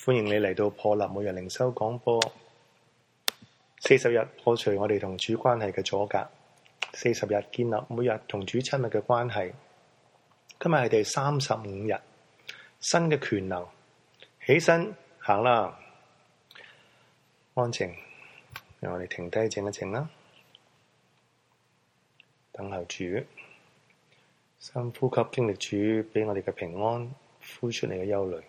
歡迎你嚟到破立每日靈修廣播。40日破除我哋同主關係嘅阻隔，40日建立每日同主親密嘅關係。今日係第35日，新嘅權能，起身行啦，安靜，讓我哋停低靜一靜啦，等候主，深呼吸，經歷主俾我哋嘅平安，呼出你嘅憂慮。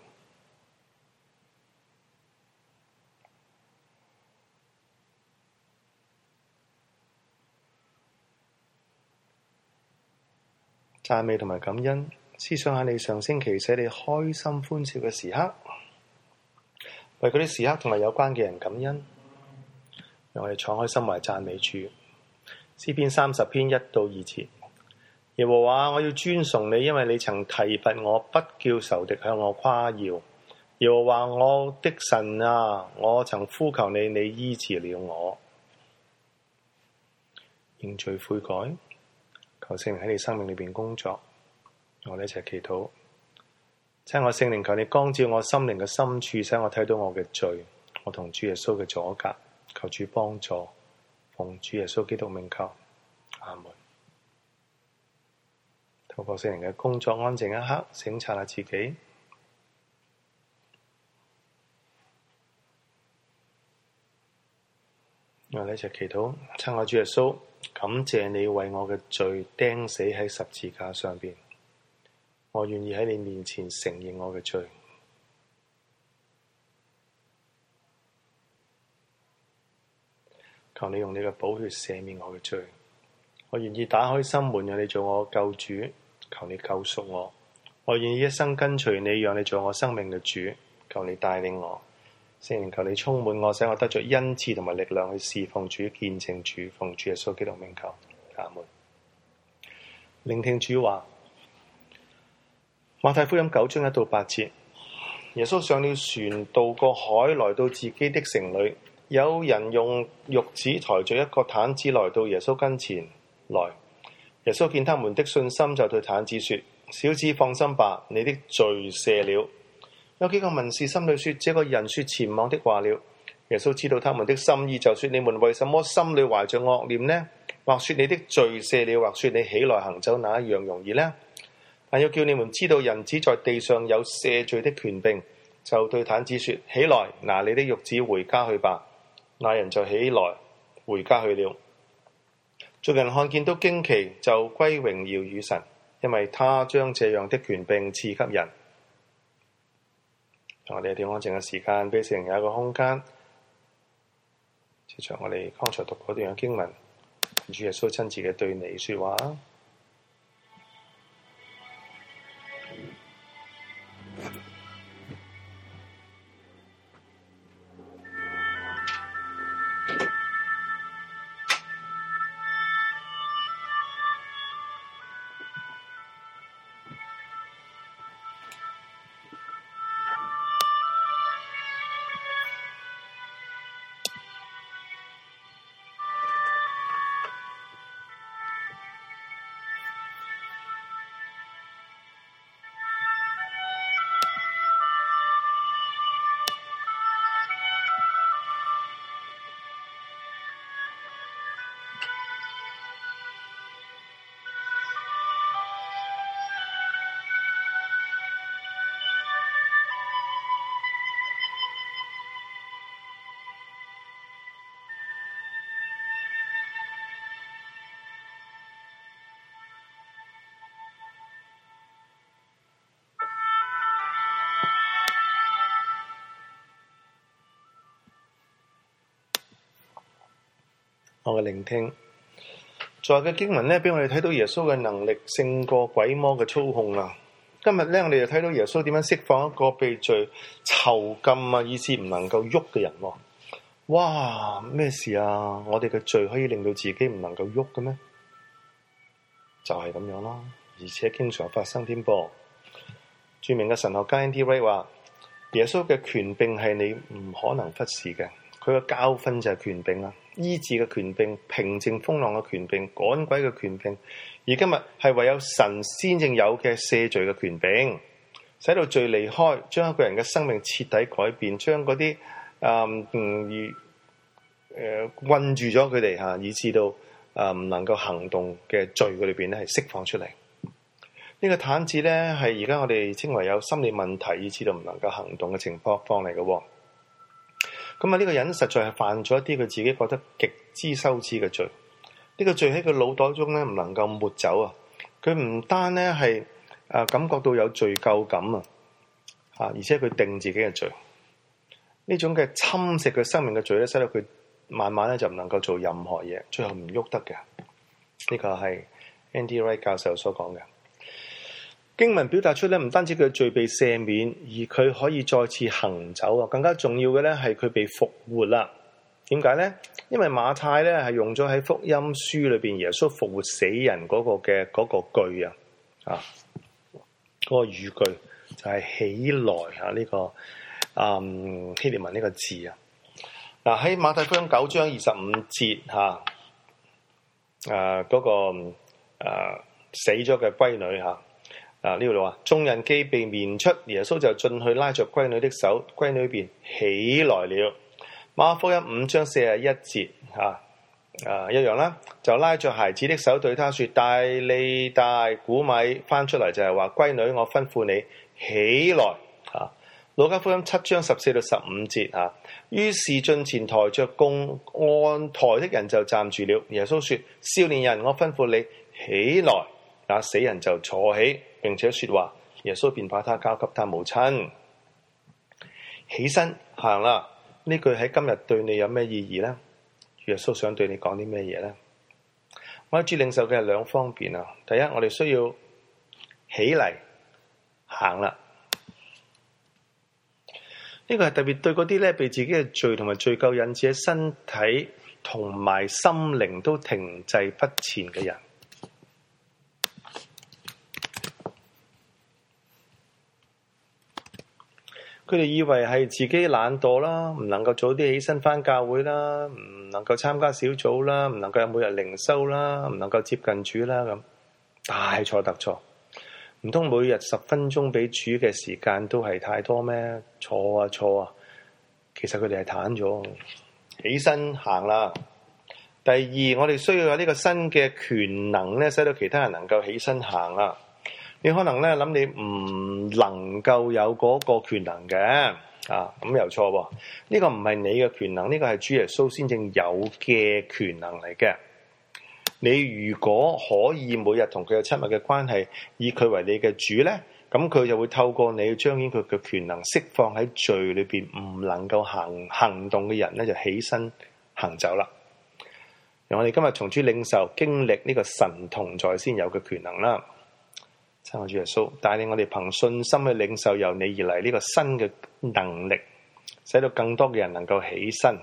讚美同埋感恩，思想下你上星期使你開心歡笑嘅時刻，為嗰啲時刻同埋有關嘅人感恩。讓我哋敞開心懷讚美主。詩篇30篇1到2節，耶和華，我要尊崇你，因為你曾提拔我，不叫仇敵向我誇耀。耶和華我的神啊，我曾呼求你，你醫治了我。認罪悔改，求聖靈喺你生命裏邊工作，我哋一齊祈禱。親愛聖靈，求你光照我心靈嘅深處，使我睇到我嘅罪，我同主耶穌嘅阻隔，求主幫助，奉主耶穌基督名求，阿門。透過聖靈嘅工作，安靜一刻，省察下自己。我哋一齊祈禱，親愛主耶穌，感謝你為我嘅罪釘死喺十字架上邊，我願意喺你面前承認我嘅罪。求你用你嘅寶血赦免我嘅罪，我願意打開心門，讓你做我救主。求你救贖我，我願意一生跟隨你，讓你做我生命嘅主。求你帶領我，聖靈，求你充滿我，使我得着恩賜同埋力量去侍奉主、見證主，奉主耶穌基督名求，阿門。聆聽主話，馬太福音9章1到8節，耶穌上了船，渡過海，來到自己的城裏。有人用褥子抬着一個癱子來到耶穌跟前來。耶穌見他們的信心，就對癱子說：小子放心吧，你的罪赦了。有幾個文士心裏說：這個人說僭妄的話了。耶穌知道他們的心意，就說：你們為什麼心裏懷着惡念呢？或說你的罪赦了，或說你起來行走哪一樣容易呢？但要叫你們知道，人子在地上有赦罪的權柄。就對癱子說：起來，拿你的褥子回家去吧。那人就起來回家去了。眾人看見都驚奇，就歸榮耀與神，因為他將這樣的權柄賜給人。我哋一段安靜嘅時間，俾聖靈有一個空間，接着我哋剛才讀嗰段嘅經文，主耶穌親自嘅對你說話。我嘅聆聽，在嘅經文呢，俾我哋睇到耶穌嘅能力勝過鬼魔嘅操控啊！今日呢，我哋就睇到耶穌點樣釋放一個被罪囚禁啊，以致唔能夠喐嘅人。哇，咩事啊？我哋嘅罪可以令到自己唔能夠喐嘅咩？就係咁樣啦，而且經常發生添噃。著名嘅神學家 N.T. Wright 話：耶穌嘅權柄係你唔可能忽視嘅，佢嘅教訓就係權柄啊，醫治嘅權柄、平靜風浪嘅權柄、趕鬼嘅權柄，而今日係唯有神先正有嘅赦罪嘅權柄。 使到罪離開，將一個人嘅生命徹底改變，將嗰啲困住咗佢哋嚇，以致到唔能夠行動嘅罪嘅裏邊咧，係釋放出嚟。呢個癱子咧係而家我哋稱為有心理問題，以致到唔能夠行動嘅情況嚟嘅喎。咁啊，呢個人實在係犯咗一啲佢自己覺得極之羞恥嘅罪。呢個罪喺佢腦袋中咧唔能夠抹走啊！佢唔單咧係感覺到有罪疚感啊，而且佢定自己嘅罪。呢種嘅侵蝕佢生命嘅罪咧，使到佢慢慢咧就唔能夠做任何嘢，最後唔喐得嘅。呢個係 Andy Wright 教授所講嘅。經文表達出咧，唔單止佢嘅罪被赦免，而佢可以再次行走啊！更加重要嘅咧係佢被復活啦。點解咧？因為馬太咧係用咗喺福音書裏邊耶穌復活死人嗰個句啊，嗰個語句就係起來呢個希臘文呢個字啊。嗱，喺馬太福音9章25節嗰個死咗嘅闺女呢度話，眾人既被攆出，耶穌就進去拉着閨女的手，閨女便起來了。馬可福音5章41節一樣啦，就拉着孩子的手對他說：大利大古米，翻出嚟就係話，閨女，我吩咐你起來。路加福音7章14到15節於是進前抬着供案台的人就站住了。耶穌說：少年人，我吩咐你起來。那死人就坐起，並且說話。耶穌便把他交給他母親。起身行啦。呢句喺今日對你有咩意義呢？耶穌想對你講啲咩嘢呢？我喺主領受嘅係兩方面啊。第一，我哋需要起嚟行啦。呢個係特別對嗰啲咧被自己嘅罪同埋罪疚引致喺身體同埋心靈都停滯不前嘅人。佢哋以為係自己懶惰啦，唔能夠早啲起身返教會啦，唔能夠參加小組啦，唔能夠有每日靈修啦，唔能夠接近主啦，咁大錯特錯。唔通每日10分鐘俾主嘅時間都係太多咩？錯啊！其實佢哋係癱咗，起身行啦。第二，我哋需要有呢個新嘅權能咧，使到其他人能夠起身行啦。你可能咧諗你唔能夠有嗰個權能嘅咁又錯喎。呢個唔係你嘅權能，呢個係主耶穌先正有嘅權能嚟嘅。你如果可以每日同佢有親密嘅關係，以佢為你嘅主咧，咁佢就會透過你彰顯佢嘅權能，釋放喺罪裏邊唔能夠行動嘅人咧，就起身行走啦。讓我哋今日從主領受經歷呢個神同在先有嘅權能啦。親愛主耶穌，帶領我哋憑信心去領受由你而嚟呢個新嘅能力，使到更多嘅人能夠起身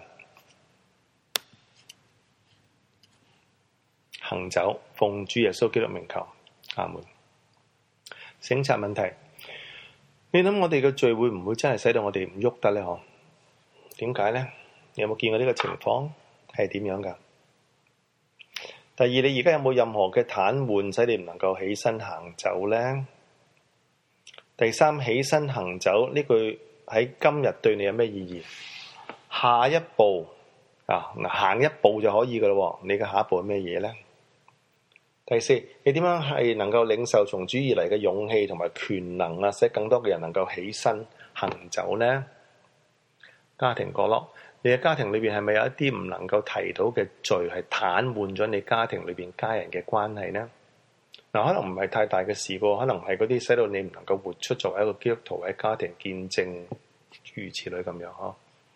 行走，奉主耶穌基督名求，阿門。省察問題，你諗我哋嘅罪會唔會真係使到我哋唔喐得呢？點解呢？你有冇見過呢個情況係點樣㗎？第二，你而家有冇任何嘅癱瘓使你唔能夠起身行走呢？第三，起身行走呢句喺今日對你有咩意義？下一步行一步就可以㗎喇，你嘅下一步係咩嘢呢？第四，你點樣係能夠領受從主而嚟嘅勇氣同埋權能啊，使更多嘅人能夠起身行走呢？家庭角落，你嘅家庭裏邊係咪有一啲唔能夠提到嘅罪係癱瘓咗你家庭裏邊家人嘅關係呢？可能唔係太大嘅事喎，可能係嗰啲使到你唔能夠活出作為一個基督徒喺家庭見證，諸如此類咁樣。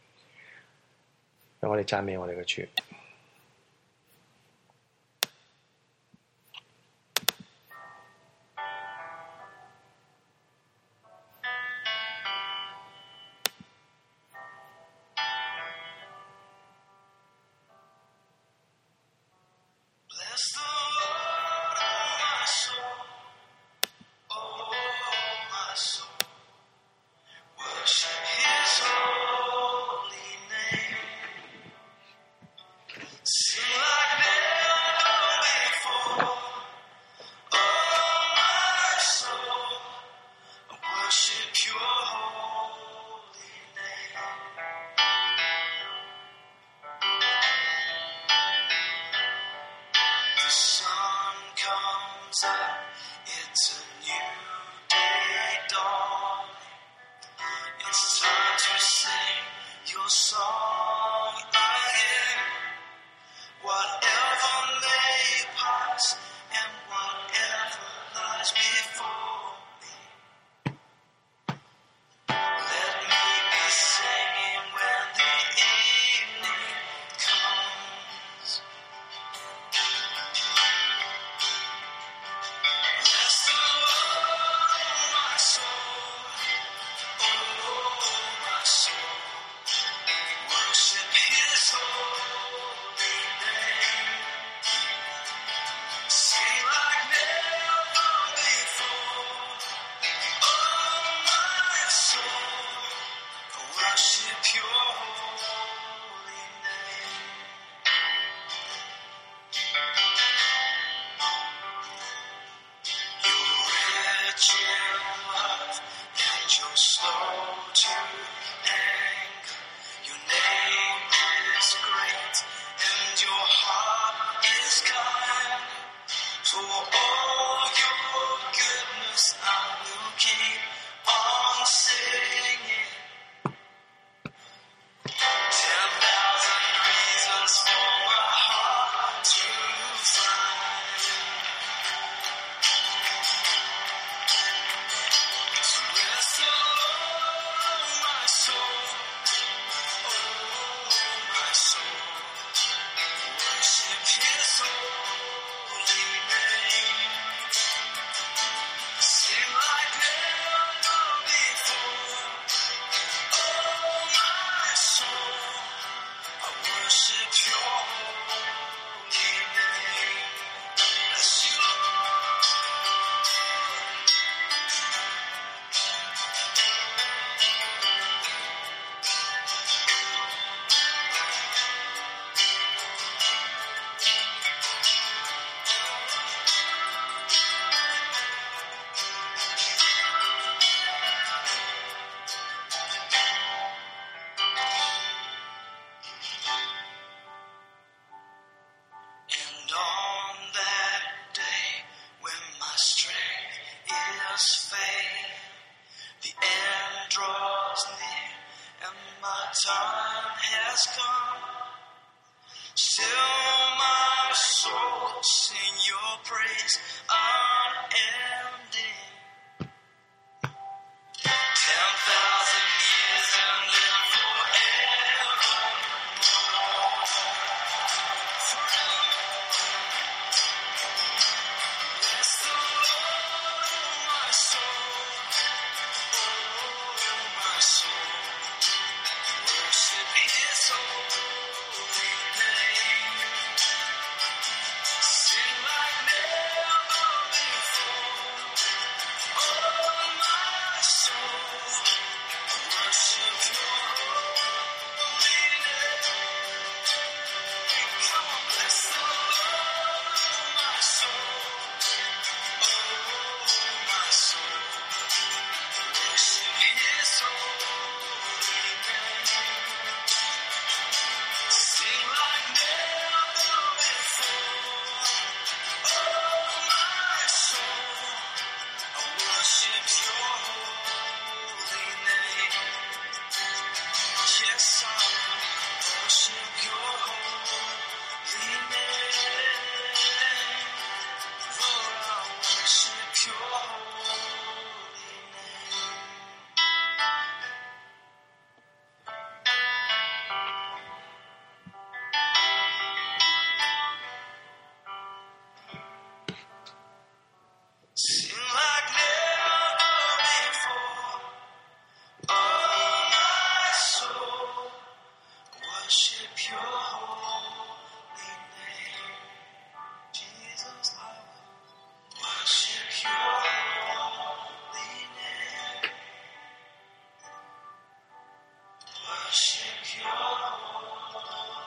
讓我哋讚美我哋嘅主。 your song again. Whatever may pass and whatever lies before me, let me be singing when the evening comes. Bless the Lord, my soul, oh my soul, worship His holy name. Sing like never before, oh my soul, worship Your holy name. You're rich in love and You're slow to anger. Your name is great and Your heart is kind. For all Your goodness I will keep on singing. 10,000 reasons for my heart to find. So bless the Lord, my soul, oh my soul, worship His holy name. Sing like never before, oh my soul, I worship Your holy name. Bless You, Lord. And on that day when my strength is failing, the end draws near and my time has come. Still my soul will sing Your praise unending. 10,000 years and then forever. Bless the Lord, my soul, oh my soul, worship His holy name. Sing like never before, oh my soul, worship Your holy name. Come on, bless the Lord, my soul, oh my soul, worship His holy name. Sing like never before, oh my soul, I worship Your holy name. Yes, I worship Your holy name. Lord, I worship Your holy name. Sing like never before, oh my soul, worship Your holy name. Jesus, I worship Your holy name. Worship Your holy name.